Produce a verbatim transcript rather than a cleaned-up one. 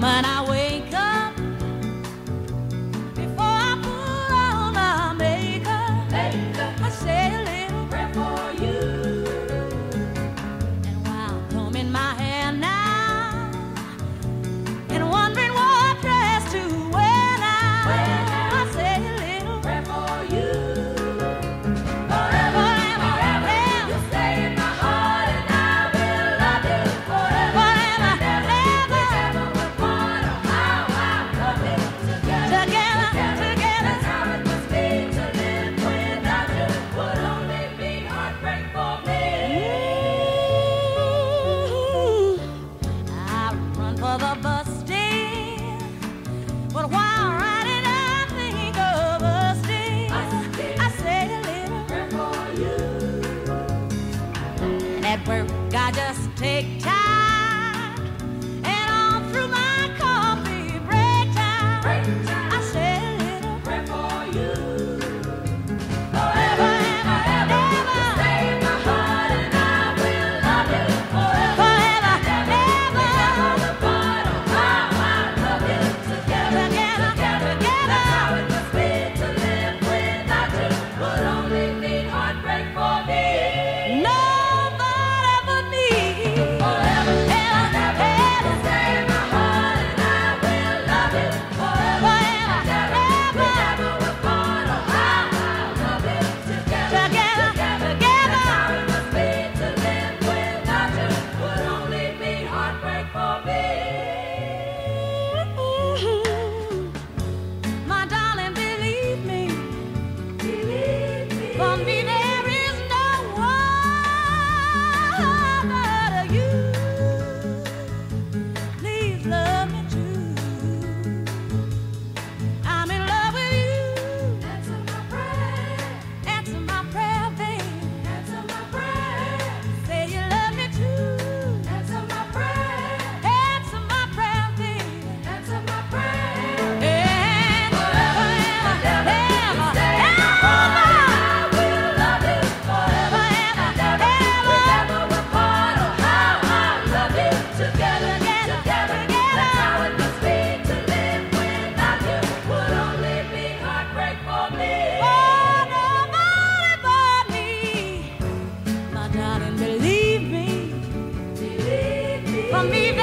moment I wake up, before I put on my makeup, makeup. I say a little prayer for you. And while combing my hair now, and wondering what dress to wear now, well, I say a little prayer for you. Forever, forever, forever, you stay in my heart, and I will love you forever. Forever, ever, ever, we're part of how I love you together. Together, together, that's how it must be to live without you. Would only be heartbreak for me. Ooh, I run for the bus stand, but while riding I think of us still. I say a little prayer for you. And at work I just take time, and all through my coffee break time, break time. I say a little prayer for you. Forever, ever, ever, ever, you stay in my heart, and I will love you forever. Forever, ever, ever, we're part of how I love you together. Together, together, that's how it must be to live without you. Would only mean heartbreak for me. Nobody but me. Forever, ever, ever, you stay in my heart, and I will love you forever. Forever, ever, ever, we're part of how I love you together. Together, together, that's how it must be to live without you. Would only mean heartbreak for me. My darling, believe me, believe me. For me there is no one but you. Please love me too. I'm in love with you. Answer my prayer. Answer my prayer, babe. Answer my prayer. Say you love me too. Answer my prayer. Answer my prayer, babe. Answer my prayer. And forever, ever, ever, ever, I will love you forever. Ever, ever, we're part of how I love you together. Together, that's how it must be to live without you. Would only be heartbreak for me. Oh, nobody but me. My darling, believe me. Believe me. For me